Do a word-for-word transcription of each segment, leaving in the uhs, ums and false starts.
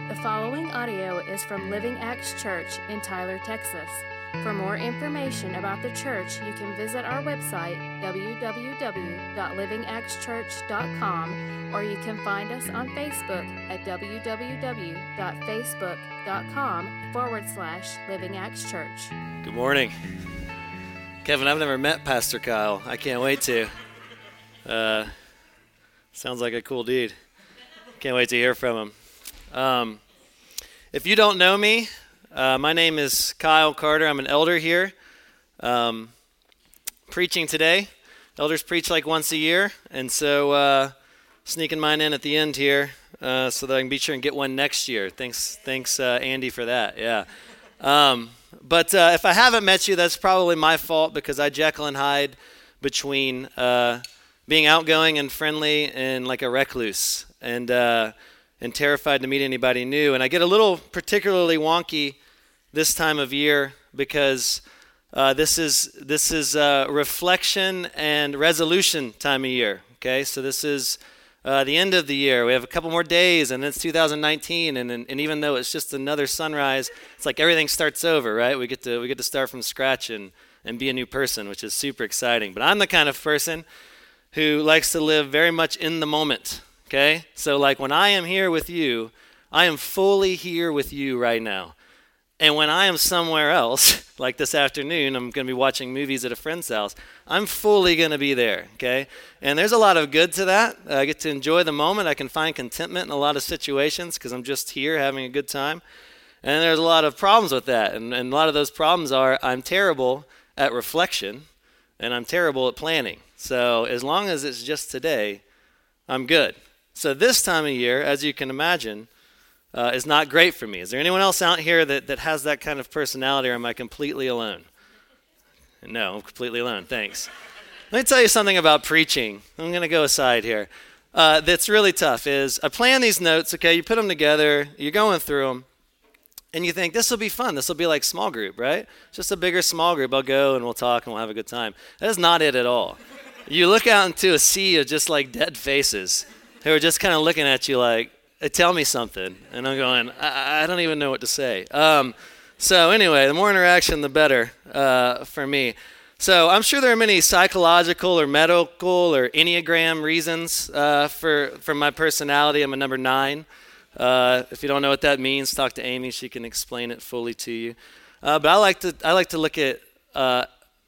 The following audio is from Living Acts Church in Tyler, Texas. For more information about the church, you can visit our website, w w w dot living acts church dot com, or you can find us on Facebook at w w w dot facebook dot com forward slash Living Acts Church. Good morning. Kevin, I've never met Pastor Kyle. I can't wait to. Uh, sounds like a cool dude. Can't wait to hear from him. Um, if you don't know me, uh, my name is Kyle Carter. I'm an elder here. Um, preaching today. Elders preach like once a year, and so uh, sneaking mine in at the end here uh, so that I can be sure and get one next year. Thanks, thanks, uh, Andy, for that. Yeah. Um, but uh, if I haven't met you, that's probably my fault because I Jekyll and Hyde between uh, being outgoing and friendly and like a recluse and uh, and terrified to meet anybody new. And I get a little particularly wonky this time of year because uh, this is this is uh, reflection and resolution time of year. Okay, so this is uh, the end of the year. We have a couple more days, and it's two thousand nineteen. And, and and even though it's just another sunrise, it's like everything starts over, right? We get to we get to start from scratch and and be a new person, which is super exciting. But I'm the kind of person who likes to live very much in the moment. Okay, so like when I am here with you, I am fully here with you right now. And when I am somewhere else, like this afternoon, I'm going to be watching movies at a friend's house, I'm fully going to be there, okay? And there's a lot of good to that. I get to enjoy the moment. I can find contentment in a lot of situations because I'm just here having a good time. And there's a lot of problems with that. And, and a lot of those problems are I'm terrible at reflection and I'm terrible at planning. So as long as it's just today, I'm good. So this time of year, as you can imagine, uh, is not great for me. Is there anyone else out here that, that has that kind of personality, or am I completely alone? No, I'm completely alone. Thanks. Let me tell you something about preaching. I'm going to go aside here. Uh, that's really tough is I plan these notes, okay, you put them together, you're going through them, and you think, this will be fun. This will be like small group, right? Just a bigger small group. I'll go and we'll talk and we'll have a good time. That is not it at all. You look out into a sea of just like dead faces who are just kind of looking at you like, hey, tell me something. And I'm going, I, I don't even know what to say. Um, so anyway, the more interaction, the better uh, for me. So I'm sure there are many psychological or medical or Enneagram reasons uh, for, for my personality. I'm a number nine. Uh, if you don't know what that means, talk to Amy. She can explain it fully to you. Uh, but I like to I like to look at, uh,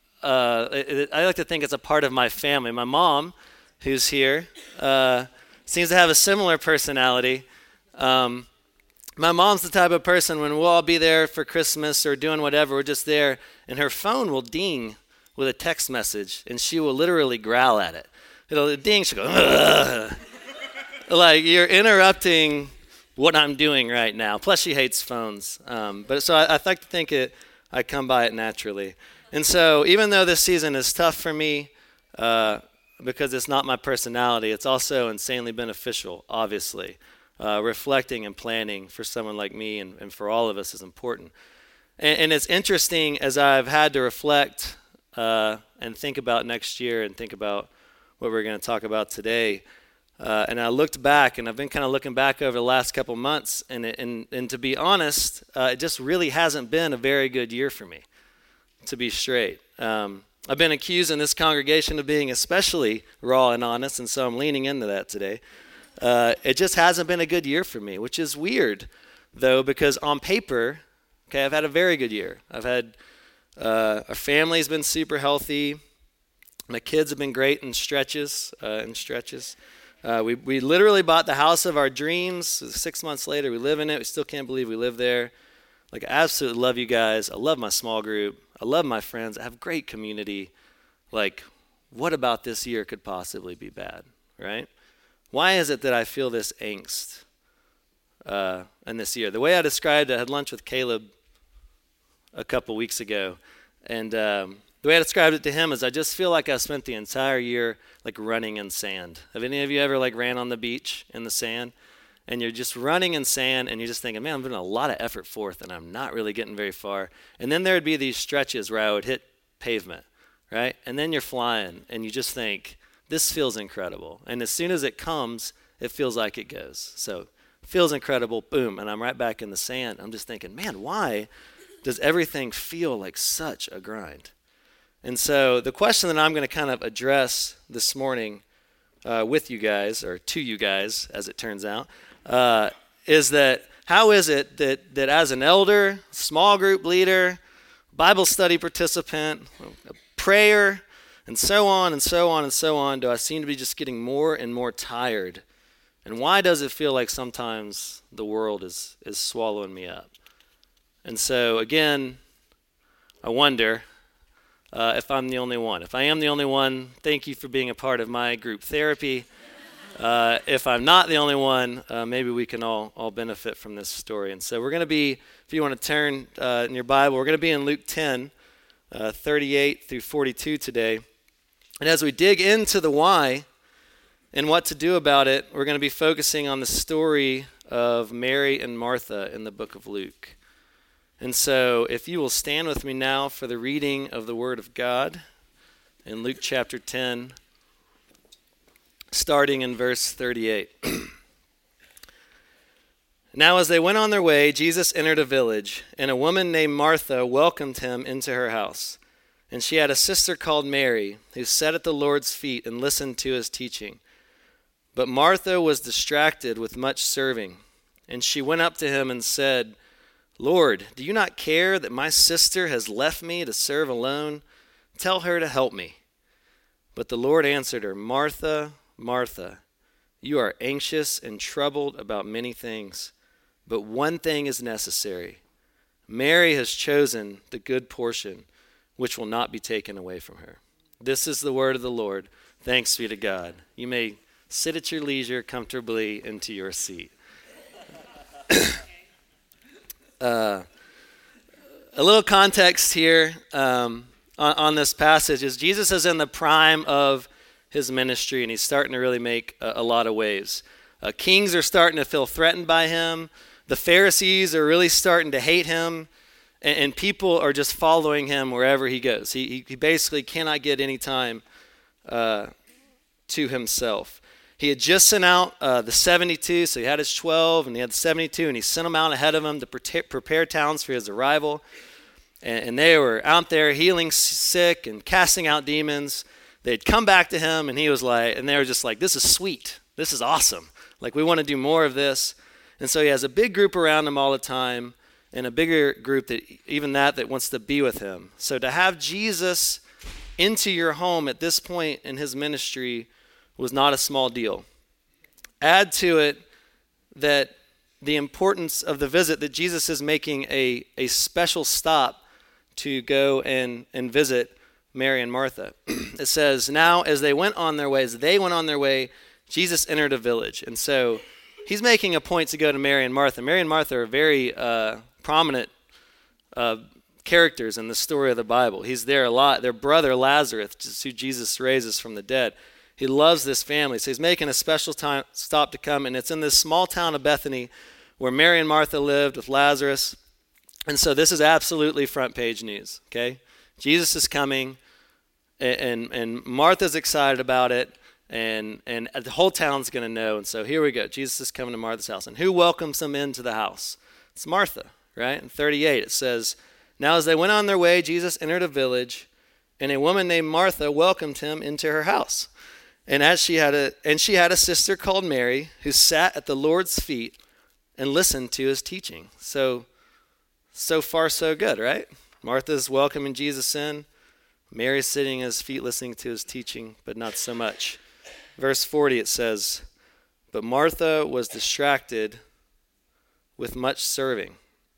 uh, it, I like to think it's a part of my family. My mom, who's here, uh, seems to have a similar personality. Um, my mom's the type of person when we'll all be there for Christmas or doing whatever, we're just there, and her phone will ding with a text message, and she will literally growl at it. It'll ding, she'll go, ugh. Like, you're interrupting what I'm doing right now. Plus, she hates phones. Um, but so I, I like to think it, I come by it naturally. And so even though this season is tough for me, uh, because it's not my personality, it's also insanely beneficial, obviously. Uh, reflecting and planning for someone like me and, and for all of us is important. And, and it's interesting as I've had to reflect uh, and think about next year and think about what we're going to talk about today. Uh, and I looked back, and I've been kind of looking back over the last couple months, and it, and, and to be honest, uh, it just really hasn't been a very good year for me, to be straight. Um, I've been accused in this congregation of being especially raw and honest, and so I'm leaning into that today. Uh, it just hasn't been a good year for me, which is weird, though, because on paper, okay, I've had a very good year. I've had, uh, our family's been super healthy. My kids have been great in stretches, uh, in stretches. Uh, we, we literally bought the house of our dreams. Six months later, we live in it. We still can't believe we live there. Like, I absolutely love you guys. I love my small group. I love my friends. I have great community. Like, what about this year could possibly be bad, right? Why is it that I feel this angst uh, in this year? The way I described it, I had lunch with Caleb a couple weeks ago, and um, the way I described it to him is I just feel like I spent the entire year like running in sand. Have any of you ever like ran on the beach in the sand? And you're just running in sand, and you're just thinking, man, I'm putting a lot of effort forth, and I'm not really getting very far. And then there would be these stretches where I would hit pavement, right? And then you're flying, and you just think, this feels incredible. And as soon as it comes, it feels like it goes. So feels incredible, boom, and I'm right back in the sand. I'm just thinking, man, why does everything feel like such a grind? And so the question that I'm going to kind of address this morning uh, with you guys, or to you guys, as it turns out, uh, is that how is it that, that as an elder, small group leader, Bible study participant, a prayer, and so on and so on and so on, do I seem to be just getting more and more tired? And why does it feel like sometimes the world is, is swallowing me up? And so, again, I wonder uh, if I'm the only one. If I am the only one, thank you for being a part of my group therapy. Uh, if I'm not the only one, uh, maybe we can all, all benefit from this story. And so we're going to be, if you want to turn uh, in your Bible, we're going to be in Luke ten, uh, thirty-eight through forty-two today. And as we dig into the why and what to do about it, we're going to be focusing on the story of Mary and Martha in the book of Luke. And so if you will stand with me now for the reading of the Word of God in Luke chapter ten, starting in verse thirty-eight. Now as they went on their way, Jesus entered a village, and a woman named Martha welcomed him into her house. And she had a sister called Mary, who sat at the Lord's feet and listened to his teaching. But Martha was distracted with much serving, and she went up to him and said, Lord, do you not care that my sister has left me to serve alone? Tell her to help me. But the Lord answered her, Martha, Martha, you are anxious and troubled about many things, but one thing is necessary. Mary has chosen the good portion, which will not be taken away from her. This is the word of the Lord. Thanks be to God. You may sit at your leisure comfortably into your seat. uh, a little context here um, on, on this passage is Jesus is in the prime of his ministry, and he's starting to really make a, a lot of waves. Uh, kings are starting to feel threatened by him. The Pharisees are really starting to hate him, and, and people are just following him wherever he goes. He, he basically cannot get any time uh, to himself. He had just sent out uh, the seventy-two, so he had his twelve, and he had the seventy-two, and he sent them out ahead of him to prepare, prepare towns for his arrival. And, and they were out there healing sick and casting out demons. They'd come back to him, and he was like, and they were just like, this is sweet. This is awesome. Like, we want to do more of this. And so he has a big group around him all the time, and a bigger group that even that that wants to be with him. So to have Jesus into your home at this point in his ministry was not a small deal. Add to it that the importance of the visit, that Jesus is making a, a special stop to go and, and visit Mary and Martha. It says, now as they went on their way, as they went on their way, Jesus entered a village. And so he's making a point to go to Mary and Martha. Mary and Martha are very uh, prominent uh, characters in the story of the Bible. He's there a lot. Their brother Lazarus, who Jesus raises from the dead, he loves this family. So he's making a special time stop to come, and it's in this small town of Bethany where Mary and Martha lived with Lazarus. And so this is absolutely front page news, okay? Jesus is coming, and, and, and Martha's excited about it, and, and the whole town's going to know. And so here we go. Jesus is coming to Martha's house. And who welcomes him into the house? It's Martha, right? In thirty-eight, it says, now as they went on their way, Jesus entered a village, and a woman named Martha welcomed him into her house. And as she had a and she had a sister called Mary, who sat at the Lord's feet and listened to his teaching. So, so far so good, right? Martha's welcoming Jesus in. Mary's sitting at his feet listening to his teaching, but not so much. Verse forty, it says, but Martha was distracted with much serving.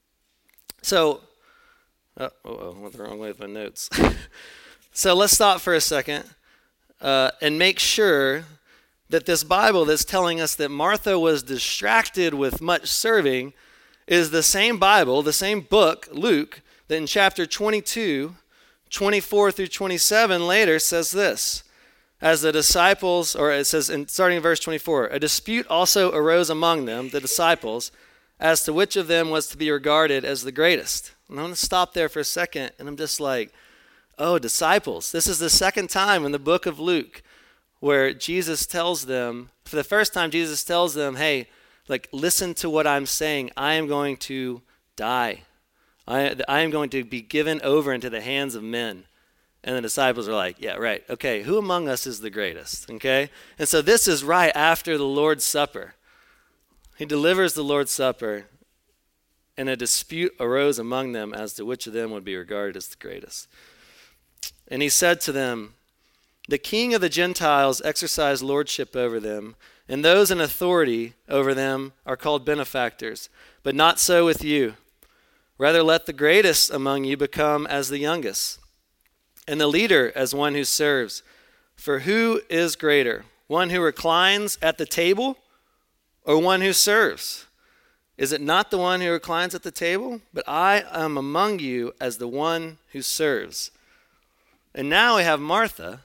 So, oh, oh, I went the wrong way with my notes. So let's stop for a second uh, and make sure that this Bible that's telling us that Martha was distracted with much serving is the same Bible, the same book, Luke, that in chapter twenty-two, twenty-four through twenty-seven later says this. As the disciples, or it says, in, starting in verse twenty-four, a dispute also arose among them, the disciples, as to which of them was to be regarded as the greatest. And I'm going to stop there for a second, and I'm just like, oh, disciples. This is the second time in the book of Luke where Jesus tells them, for the first time Jesus tells them, hey, like, listen to what I'm saying. I am going to die. I, I am going to be given over into the hands of men. And the disciples are like, yeah, right. Okay, who among us is the greatest? Okay? And so this is right after the Lord's Supper. He delivers the Lord's Supper, and a dispute arose among them as to which of them would be regarded as the greatest. And he said to them, the king of the Gentiles exercised lordship over them, and those in authority over them are called benefactors. But not so with you. Rather, let the greatest among you become as the youngest, and the leader as one who serves. For who is greater, one who reclines at the table or one who serves? Is it not the one who reclines at the table? But I am among you as the one who serves. And now we have Martha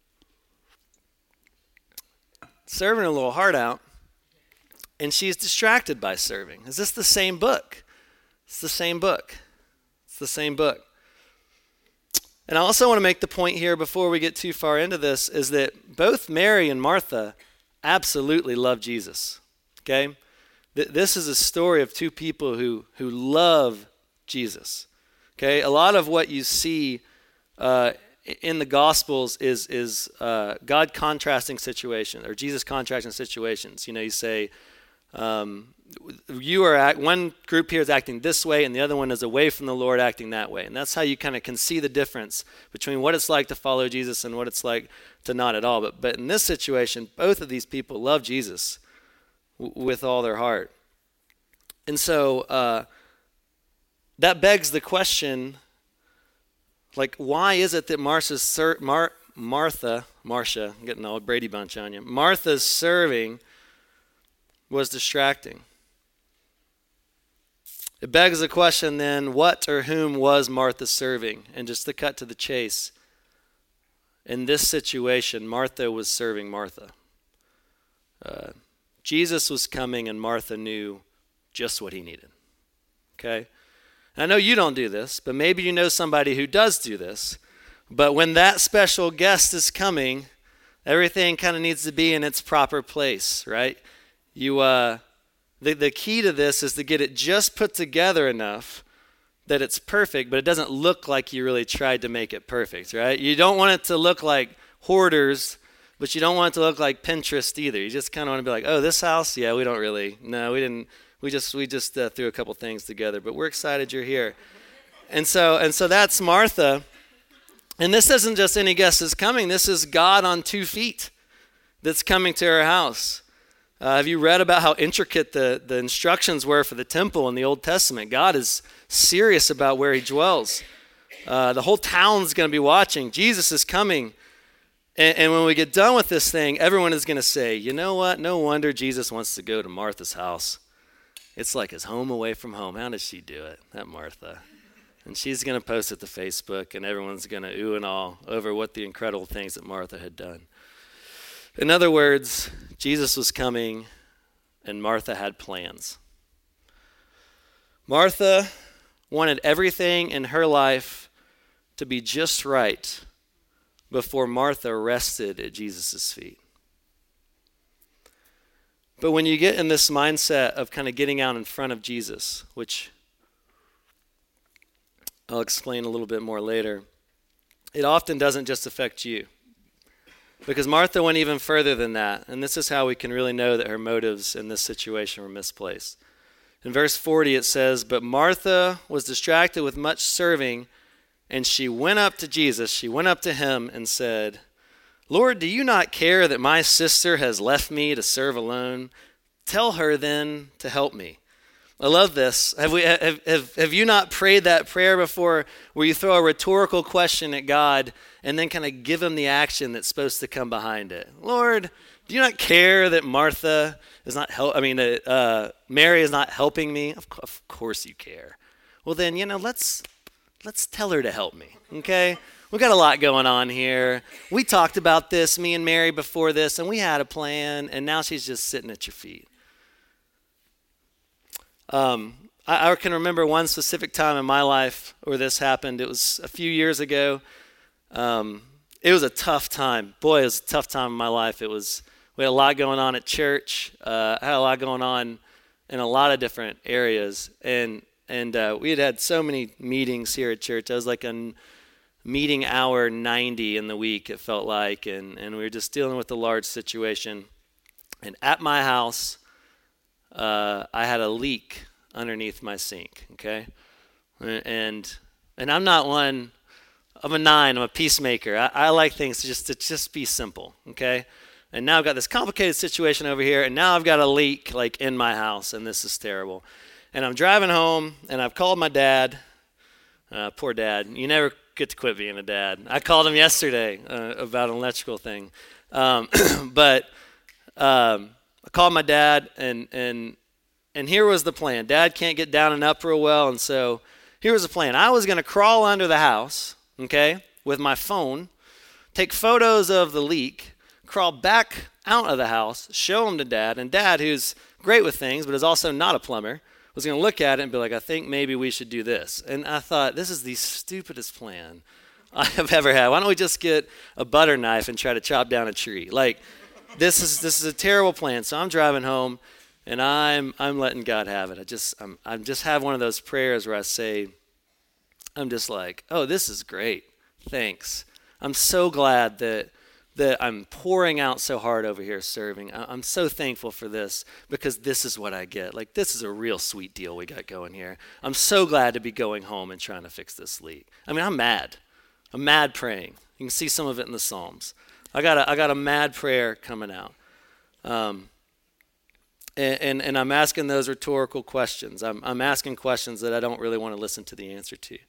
serving a little heart out, and she's distracted by serving. Is this the same book? It's the same book. It's the same book. And I also want to make the point here before we get too far into this is that both Mary and Martha absolutely love Jesus. Okay? Th- this is a story of two people who, who love Jesus. Okay? A lot of what you see uh, in the Gospels is, is uh, God contrasting situations, or Jesus contrasting situations. You know, you say, um, you are act, one group here is acting this way and the other one is away from the Lord acting that way. And that's how you kind of can see the difference between what it's like to follow Jesus and what it's like to not at all. But but in this situation, both of these people love Jesus w- with all their heart. And so uh, that begs the question, like, why is it that Martha's ser- Mar- Martha, Marcia, I'm getting all Brady Bunch on you, Martha's serving was distracting? It begs the question then, what or whom was Martha serving? And just to cut to the chase, in this situation, Martha was serving Martha. Uh, Jesus was coming and Martha knew just what he needed. Okay? And I know you don't do this, but maybe you know somebody who does do this. But when that special guest is coming, everything kind of needs to be in its proper place, right? You, uh, the, the key to this is to get it just put together enough that it's perfect, but it doesn't look like you really tried to make it perfect, right? You don't want it to look like Hoarders, but you don't want it to look like Pinterest either. You just kind of want to be like, oh, this house? Yeah, we don't really. No, we didn't. We just we just uh, threw a couple things together, but we're excited you're here. And so and so that's Martha. And this isn't just any guest is coming. This is God on two feet that's coming to her house. Uh, have you read about how intricate the, the instructions were for the temple in the Old Testament? God is serious about where he dwells. Uh, the whole town's going to be watching. Jesus is coming. And, and when we get done with this thing, everyone is going to say, you know what? No wonder Jesus wants to go to Martha's house. It's like his home away from home. How does she do it? That Martha. And she's going to post it to Facebook, and everyone's going to ooh and all over what the incredible things that Martha had done. In other words, Jesus was coming, and Martha had plans. Martha wanted everything in her life to be just right before Martha rested at Jesus' feet. But when you get in this mindset of kind of getting out in front of Jesus, which I'll explain a little bit more later, it often doesn't just affect you. Because Martha went even further than that, and this is how we can really know that her motives in this situation were misplaced. In verse forty it says, but Martha was distracted with much serving, and she went up to Jesus, she went up to him and said, Lord, do you not care that my sister has left me to serve alone? Tell her then to help me. I love this. Have we have, have, have you not prayed that prayer before where you throw a rhetorical question at God and then kind of give him the action that's supposed to come behind it? Lord, do you not care that Martha is not help? I mean, uh, uh, Mary is not helping me? Of, co- of course you care. Well then, you know, let's let's tell her to help me, okay? We got a lot going on here. We talked about this, me and Mary, before this, and we had a plan, and now she's just sitting at your feet. Um, I, I can remember one specific time in my life where this happened. It was a few years ago. Um, it was a tough time. Boy, it was a tough time in my life. It was We had a lot going on at church. Uh, I had a lot going on in a lot of different areas. And and uh, we had had so many meetings here at church. I was like a meeting hour ninety in the week, it felt like. And, and we were just dealing with a large situation. And at my house, uh, I had a leak underneath my sink, okay? And and I'm not one, I'm a nine, I'm a peacemaker. I, I like things to just to just be simple, okay? And now I've got this complicated situation over here, and now I've got a leak like in my house, and this is terrible. And I'm driving home, and I've called my dad. Uh, poor dad. You never get to quit being a dad. I called him yesterday uh, about an electrical thing. Um, but um, I called my dad, and and and here was the plan. Dad can't get down and up real well, and so here was the plan. I was going to crawl under the house, okay, with my phone, take photos of the leak, crawl back out of the house, show them to Dad, and Dad, who's great with things but is also not a plumber, was going to look at it and be like, I think maybe we should do this. And I thought, this is the stupidest plan I have ever had. Why don't we just get a butter knife and try to chop down a tree? Like, this is this is a terrible plan. So I'm driving home, and I'm I'm letting God have it. I just I'm I just have one of those prayers where I say, I'm just like, oh, this is great. Thanks. I'm so glad that that I'm pouring out so hard over here serving. I'm so thankful for this because this is what I get. Like, this is a real sweet deal we got going here. I'm so glad to be going home and trying to fix this leak. I mean, I'm mad. I'm mad praying. You can see some of it in the Psalms. I got a, I got a mad prayer coming out. Um, and, and, and I'm asking those rhetorical questions. I'm, I'm asking questions that I don't really want to listen to the answer to.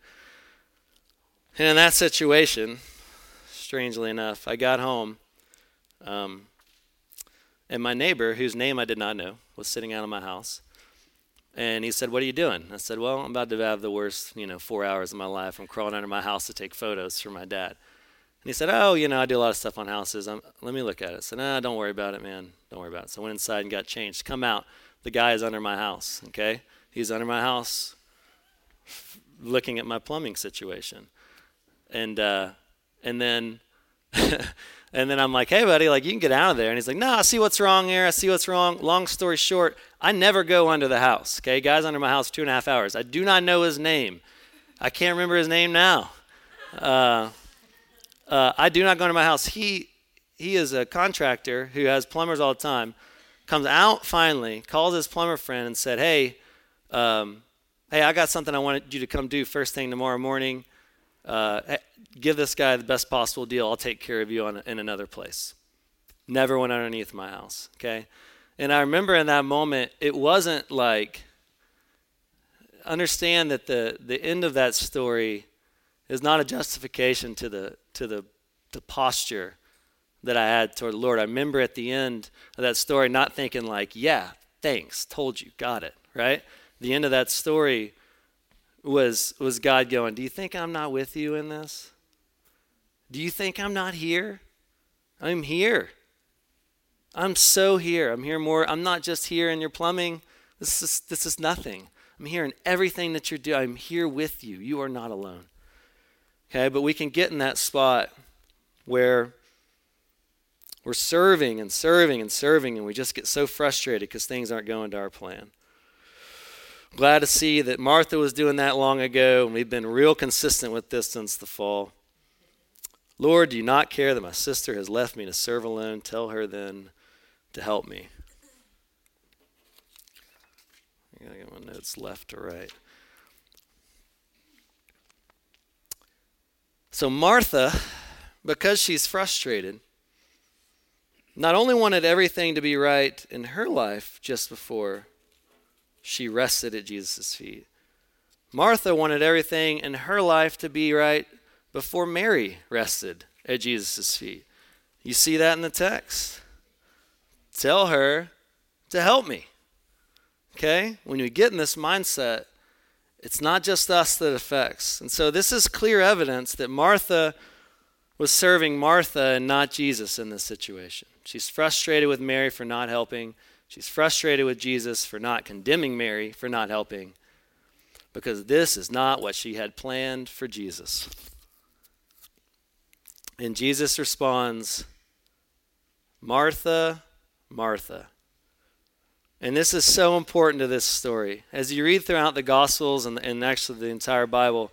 And in that situation, strangely enough, I got home, um, and my neighbor, whose name I did not know, was sitting out of my house. And he said, what are you doing? I said, well, I'm about to have the worst, you know, four hours of my life. I'm crawling under my house to take photos for my dad. And he said, oh, you know, I do a lot of stuff on houses. I'm, let me look at it. I said, nah, don't worry about it, man. Don't worry about it. So I went inside and got changed. Come out. The guy is under my house, okay? He's under my house looking at my plumbing situation. And uh, and then and then I'm like, hey, buddy, like, you can get out of there. And he's like, no, I see what's wrong here. I see what's wrong. Long story short, I never go under the house, okay? Guy's under my house two and a half hours. I do not know his name. I can't remember his name now. Uh, uh, I do not go under my house. He he is a contractor who has plumbers all the time, comes out finally, calls his plumber friend and said, hey, um, hey, I got something I wanted you to come do first thing tomorrow morning. Uh, give this guy the best possible deal. I'll take care of you on, in another place. Never went underneath my house, okay? And I remember in that moment, it wasn't like, understand that the, the end of that story is not a justification to the to the, the posture that I had toward the Lord. I remember at the end of that story not thinking like, yeah, thanks, told you, got it, right? The end of that story was was God going, do you think I'm not with you in this? Do you think I'm not here? I'm here. I'm so here. I'm here more. I'm not just here in your plumbing. This is this is nothing. I'm here in everything that you're doing. I'm here with you. You are not alone. Okay, but we can get in that spot where we're serving and serving and serving, and we just get so frustrated because things aren't going to our plan. Glad to see that Martha was doing that long ago, and we've been real consistent with this since the fall. Lord, do you not care that my sister has left me to serve alone? Tell her then to help me. I gotta get my notes left to right. So Martha, because she's frustrated, not only wanted everything to be right in her life just before she rested at Jesus' feet. Martha wanted everything in her life to be right before Mary rested at Jesus' feet. You see that in the text. Tell her to help me. Okay? When you get in this mindset, it's not just us that affects. And so this is clear evidence that Martha was serving Martha and not Jesus in this situation. She's frustrated with Mary for not helping. She's frustrated with Jesus for not condemning Mary for not helping, because this is not what she had planned for Jesus. And Jesus responds, Martha, Martha. And this is so important to this story. As you read throughout the Gospels and, and actually the entire Bible,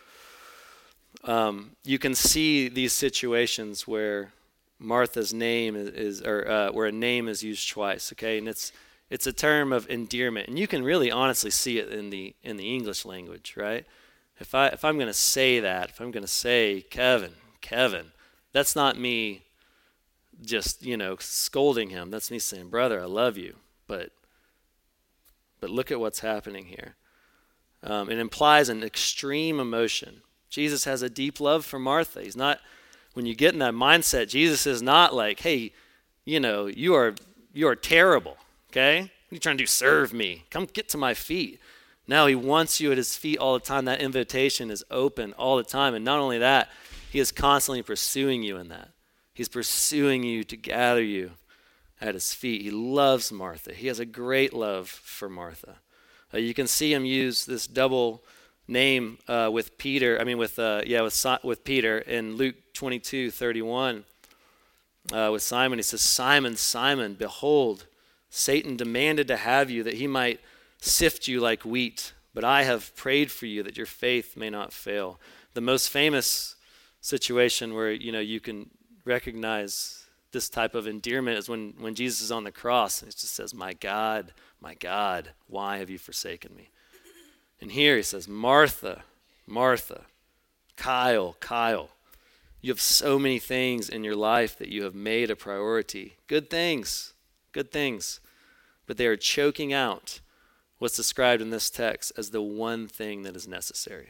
um, you can see these situations where Martha's name is, is or uh, where a name is used twice. Okay, and it's it's a term of endearment, and you can really honestly see it in the in the English language, right? If I if I'm going to say that, if I'm going to say Kevin, Kevin, that's not me just you know scolding him. That's me saying, brother, I love you, but. But look at what's happening here. Um, it implies an extreme emotion. Jesus has a deep love for Martha. He's not, when you get in that mindset, Jesus is not like, hey, you know, you are you are terrible, okay? What are you trying to do? Serve me. Come get to my feet. No, he wants you at his feet all the time. That invitation is open all the time. And not only that, he is constantly pursuing you in that. He's pursuing you to gather you at his feet. He loves Martha. He has a great love for Martha. Uh, you can see him use this double name uh, with Peter. I mean, with uh, yeah, with with Peter in Luke twenty-two thirty-one. Uh, with Simon, he says, "Simon, Simon, behold, Satan demanded to have you that he might sift you like wheat. But I have prayed for you that your faith may not fail." The most famous situation where you know you can recognize this type of endearment is when, when Jesus is on the cross and he just says, "My God, my God, why have you forsaken me?" And here he says, "Martha, Martha, Kyle, Kyle, you have so many things in your life that you have made a priority. Good things, good things, but they are choking out what's described in this text as the one thing that is necessary."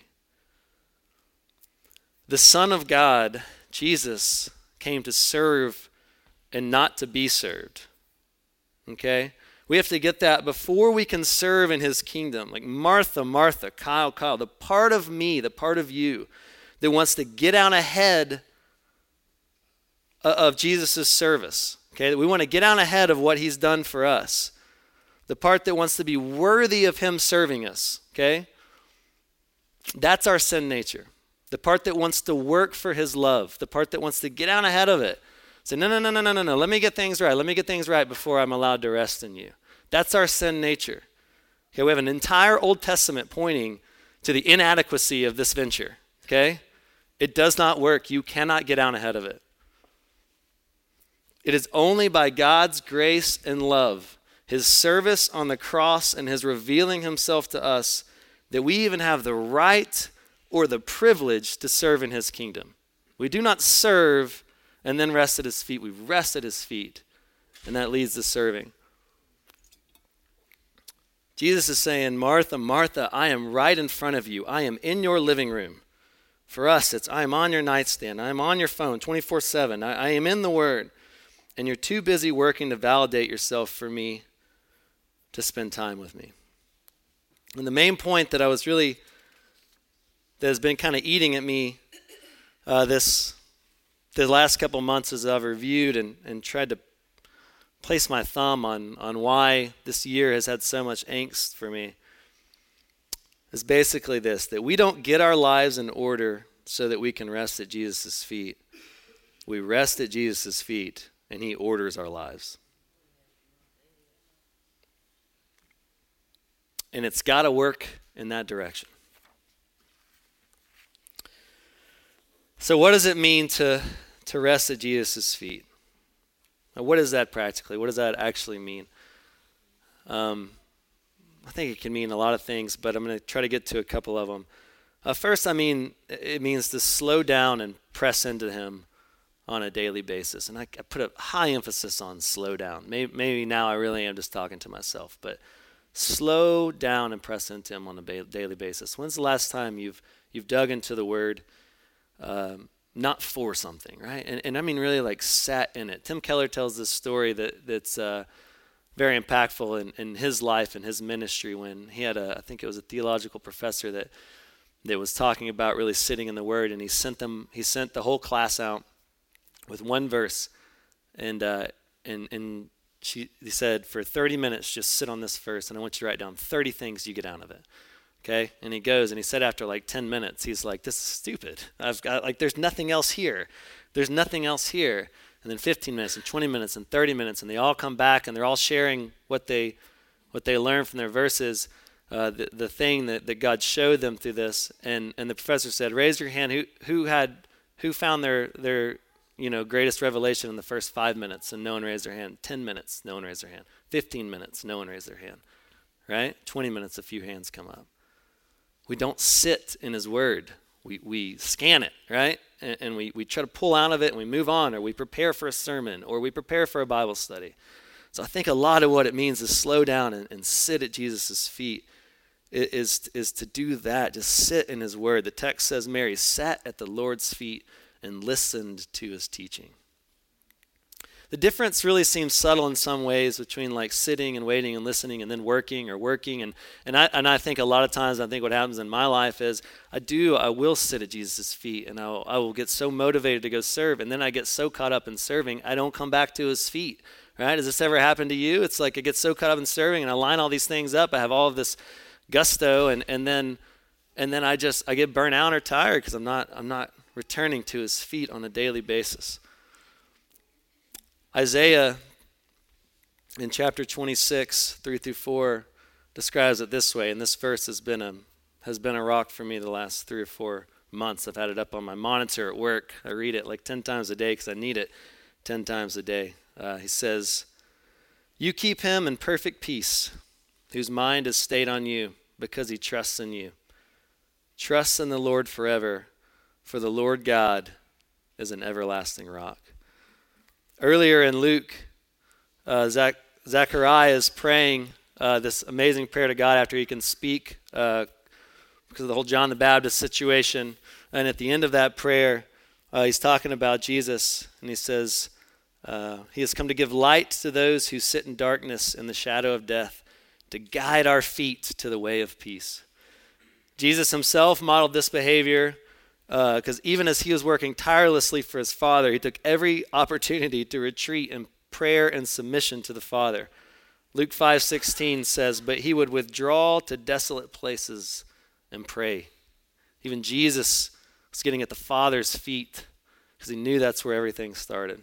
The Son of God, Jesus, came to serve and not to be served. Okay? We have to get that before we can serve in his kingdom. Like Martha, Martha, Kyle, Kyle, the part of me, the part of you that wants to get out ahead of Jesus' service. Okay? We want to get out ahead of what he's done for us. The part that wants to be worthy of him serving us. Okay? That's our sin nature. The part that wants to work for his love. The part that wants to get out ahead of it. Say, no, no, no, no, no, no, no. Let me get things right. Let me get things right before I'm allowed to rest in you. That's our sin nature. Okay, we have an entire Old Testament pointing to the inadequacy of this venture. Okay? It does not work. You cannot get out ahead of it. It is only by God's grace and love, his service on the cross and his revealing himself to us, that we even have the right or the privilege to serve in his kingdom. We do not serve and then rest at his feet. We rest at his feet, and that leads to serving. Jesus is saying, "Martha, Martha, I am right in front of you. I am in your living room." For us, it's I am on your nightstand. I am on your phone twenty-four seven. I, I am in the Word, and you're too busy working to validate yourself for me to spend time with me. And the main point that I was really, that has been kind of eating at me uh, this the last couple months as I've reviewed and, and tried to place my thumb on, on why this year has had so much angst for me, is basically this, that we don't get our lives in order so that we can rest at Jesus' feet. We rest at Jesus' feet, and he orders our lives. And it's got to work in that direction. So what does it mean to, to rest at Jesus' feet? Now, what is that practically? What does that actually mean? Um, I think it can mean a lot of things, but I'm going to try to get to a couple of them. Uh, first, I mean, it means to slow down and press into him on a daily basis. And I, I put a high emphasis on slow down. Maybe, maybe now I really am just talking to myself, but slow down and press into him on a ba- daily basis. When's the last time you've you've dug into the Word, um, not for something, right? And, and I mean really like sat in it. Tim Keller tells this story that that's uh, very impactful in, in his life and his ministry when he had a, I think it was a theological professor that that was talking about really sitting in the Word, and he sent them, he sent the whole class out with one verse, and uh, and and she he said, for thirty minutes, just sit on this verse, and I want you to write down thirty things you get out of it. Okay, and he goes, and he said after like ten minutes, he's like, this is stupid. I've got, like, there's nothing else here. There's nothing else here. and then fifteen minutes and twenty minutes and thirty minutes, and they all come back and they're all sharing what they what they learned from their verses, uh, the, the thing that, that God showed them through this. And, and the professor said, raise your hand, who who had who found their their you know greatest revelation in the first five minutes, and no one raised their hand. Ten minutes, no one raised their hand. Fifteen minutes, no one raised their hand. Right? Twenty minutes, a few hands come up. We don't sit in his word. We we scan it, right? And, and we, we try to pull out of it and we move on, or we prepare for a sermon, or we prepare for a Bible study. So I think a lot of what it means is slow down and, and sit at Jesus' feet is, is to do that, just sit in his word. The text says Mary sat at the Lord's feet and listened to his teaching. The difference really seems subtle in some ways between like sitting and waiting and listening and then working or working. And, and, I, and I think a lot of times, I think what happens in my life is I do, I will sit at Jesus' feet and I will, I will get so motivated to go serve. And then I get so caught up in serving, I don't come back to his feet, right? Has this ever happened to you? It's like I get so caught up in serving and I line all these things up. I have all of this gusto and, and then and then I just, I get burnt out or tired because I'm not, I'm not returning to his feet on a daily basis. Isaiah in chapter twenty-six, three through four, describes it this way, and this verse has been a has been a rock for me the last three or four months. I've had it up on my monitor at work. I read it like ten times a day because I need it ten times a day. Uh, he says, "You keep him in perfect peace, whose mind is stayed on you, because he trusts in you. Trust in the Lord forever, for the Lord God is an everlasting rock." Earlier in Luke, uh, Zach, Zechariah is praying uh, this amazing prayer to God after he can speak uh, because of the whole John the Baptist situation. And at the end of that prayer, uh, he's talking about Jesus. And he says, uh, he has come to give light to those who sit in darkness in the shadow of death, to guide our feet to the way of peace. Jesus himself modeled this behavior because uh, even as he was working tirelessly for his Father, he took every opportunity to retreat in prayer and submission to the Father. Luke five sixteen says, "But he would withdraw to desolate places and pray." Even Jesus was getting at the Father's feet because he knew that's where everything started.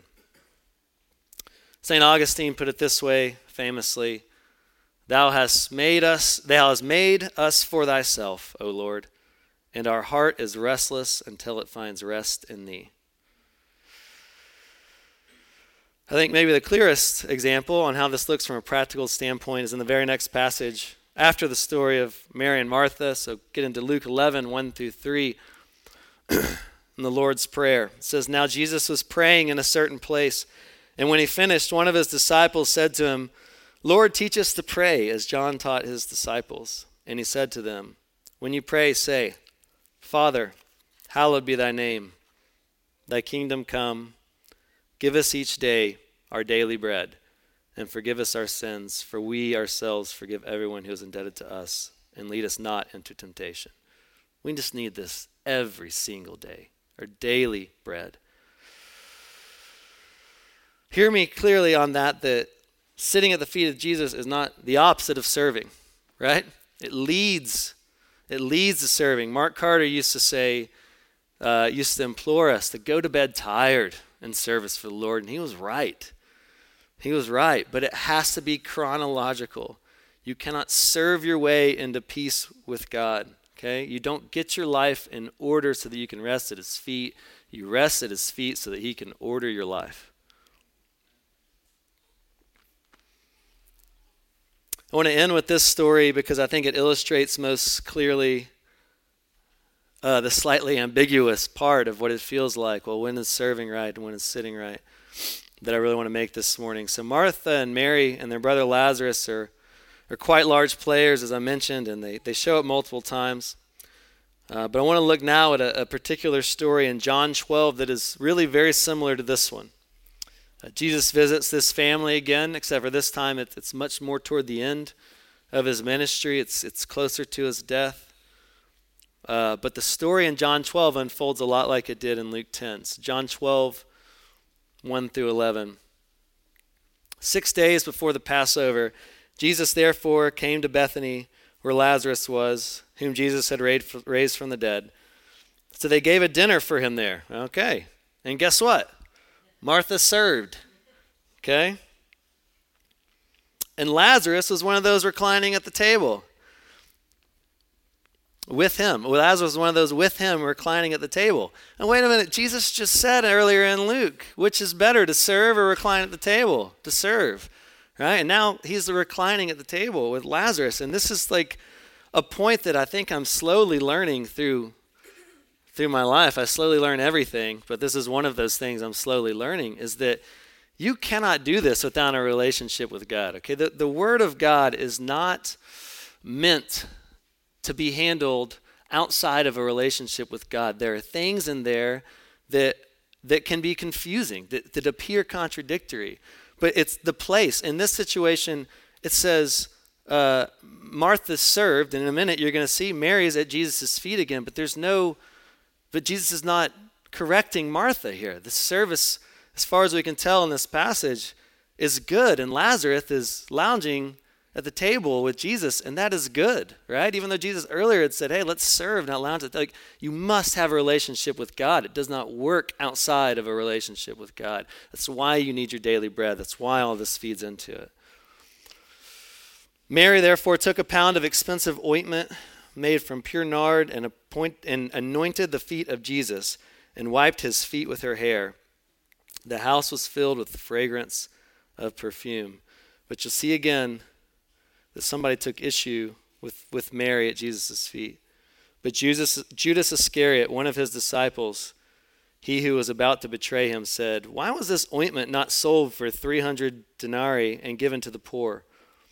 Saint Augustine put it this way famously, "Thou hast made us, thou hast made us for thyself, O Lord, and our heart is restless until it finds rest in thee." I think maybe the clearest example on how this looks from a practical standpoint is in the very next passage after the story of Mary and Martha. So get into Luke eleven, one through three, in the Lord's Prayer. It says, "Now Jesus was praying in a certain place, and when he finished, one of his disciples said to him, 'Lord, teach us to pray, as John taught his disciples.' And he said to them, 'When you pray, say, Father, hallowed be thy name. Thy kingdom come. Give us each day our daily bread, and forgive us our sins, for we ourselves forgive everyone who is indebted to us, and lead us not into temptation.'" We just need this every single day, our daily bread. Hear me clearly on that, that sitting at the feet of Jesus is not the opposite of serving, right? It leads It leads to serving. Mark Carter used to say, uh, used to implore us to go to bed tired in service for the Lord. And he was right. He was right. But it has to be chronological. You cannot serve your way into peace with God. Okay? You don't get your life in order so that you can rest at his feet. You rest at his feet so that he can order your life. I want to end with this story because I think it illustrates most clearly uh, the slightly ambiguous part of what it feels like. Well, when is serving right and when is sitting right? That I really want to make this morning. So Martha and Mary and their brother Lazarus are, are quite large players, as I mentioned, and they, they show up multiple times. Uh, but I want to look now at a, a particular story in John twelve that is really very similar to this one. Uh, Jesus visits this family again, except for this time it, it's much more toward the end of his ministry. It's it's closer to his death. Uh, but the story in John twelve unfolds a lot like it did in Luke ten. So John twelve, one through eleven. Six days before the Passover, Jesus therefore came to Bethany, where Lazarus was, whom Jesus had raised from the dead. So they gave a dinner for him there. Okay. And guess what? Martha served, okay? And Lazarus was one of those reclining at the table with him. Well, Lazarus was one of those with him reclining at the table. And wait a minute, Jesus just said earlier in Luke, which is better, to serve or recline at the table? To serve, right? And now he's reclining at the table with Lazarus. And this is like a point that I think I'm slowly learning through through my life. I slowly learn everything, but this is one of those things I'm slowly learning, is that you cannot do this without a relationship with God, okay? The, the Word of God is not meant to be handled outside of a relationship with God. There are things in there that that can be confusing, that, that appear contradictory, but it's the place. In this situation, it says uh, Martha served, and in a minute you're going to see Mary's at Jesus' feet again, but there's no, but Jesus is not correcting Martha here. The service, as far as we can tell in this passage, is good, and Lazarus is lounging at the table with Jesus, and that is good, right? Even though Jesus earlier had said, hey, let's serve, not lounge. Like, you must have a relationship with God. It does not work outside of a relationship with God. That's why you need your daily bread. That's why all this feeds into it. Mary, therefore, took a pound of expensive ointment made from pure nard and, appoint, and anointed the feet of Jesus and wiped his feet with her hair. The house was filled with the fragrance of perfume. But you'll see again that somebody took issue with, with Mary at Jesus' feet. But Judas, Judas Iscariot, one of his disciples, he who was about to betray him, said, why was this ointment not sold for three hundred denarii and given to the poor?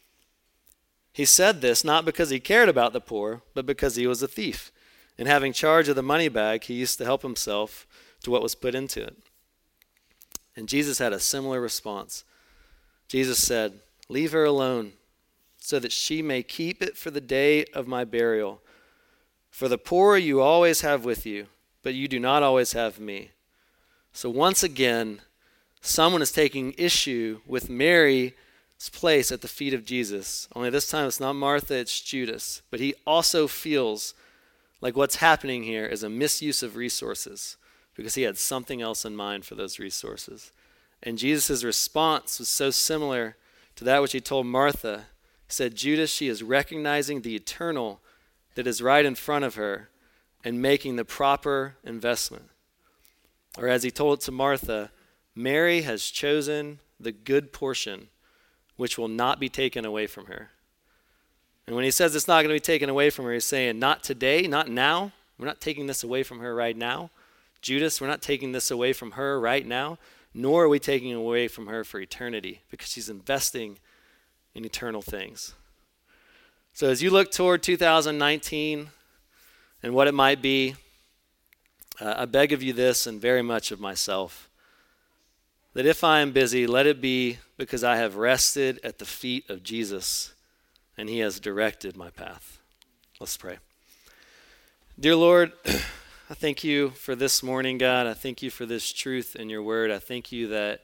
He said this not because he cared about the poor, but because he was a thief. And having charge of the money bag, he used to help himself to what was put into it. And Jesus had a similar response. Jesus said, leave her alone, so that she may keep it for the day of my burial. For the poor you always have with you, but you do not always have me. So once again, someone is taking issue with Mary's place at the feet of Jesus. Only this time it's not Martha, it's Judas. But he also feels like what's happening here is a misuse of resources, because he had something else in mind for those resources. And Jesus' response was so similar to that which he told Martha. He said, Judas, she is recognizing the eternal that is right in front of her and making the proper investment. Or as he told it to Martha, Mary has chosen the good portion which will not be taken away from her. And when he says it's not going to be taken away from her, he's saying not today, not now. We're not taking this away from her right now. Judas, we're not taking this away from her right now, nor are we taking it away from her for eternity, because she's investing in eternal things. So as you look toward two thousand nineteen and what it might be, uh, I beg of you this, and very much of myself, that if I am busy, let it be because I have rested at the feet of Jesus and he has directed my path. Let's pray. Dear Lord, I thank you for this morning, God. I thank you for this truth in your word. I thank you that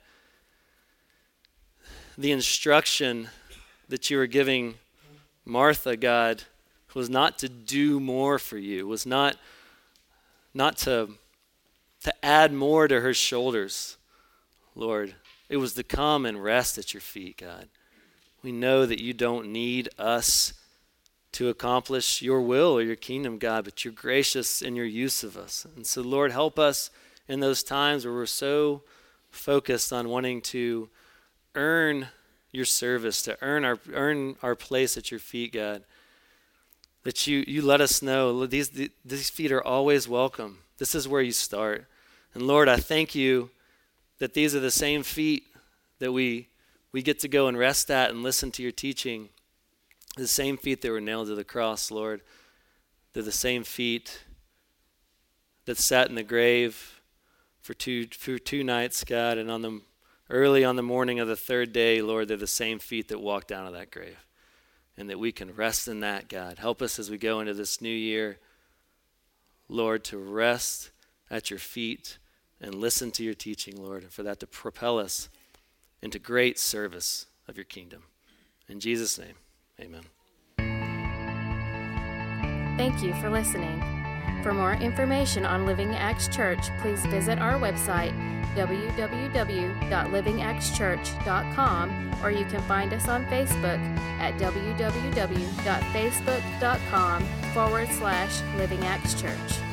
the instruction that you were giving Martha, God, was not to do more for you, was not, not to, to add more to her shoulders, Lord. It was to come and rest at your feet, God. We know that you don't need us to accomplish your will or your kingdom, God, but you're gracious in your use of us. And so, Lord, help us in those times where we're so focused on wanting to earn your service, to earn our earn our place at your feet, God, that you you let us know these these feet are always welcome. This is where you start. And Lord, I thank you that these are the same feet that we we get to go and rest at and listen to your teaching. The same feet that were nailed to the cross, Lord. They're the same feet that sat in the grave for two for two nights, God, and on the early on the morning of the third day, Lord, they're the same feet that walked out of that grave, and that we can rest in that, God. Help us as we go into this new year, Lord, to rest at your feet and listen to your teaching, Lord, and for that to propel us into great service of your kingdom. In Jesus' name, amen. Thank you for listening. For more information on Living Acts Church, please visit our website, w w w dot living acts church dot com, or you can find us on Facebook at w w w dot facebook dot com forward slash Living Acts Church.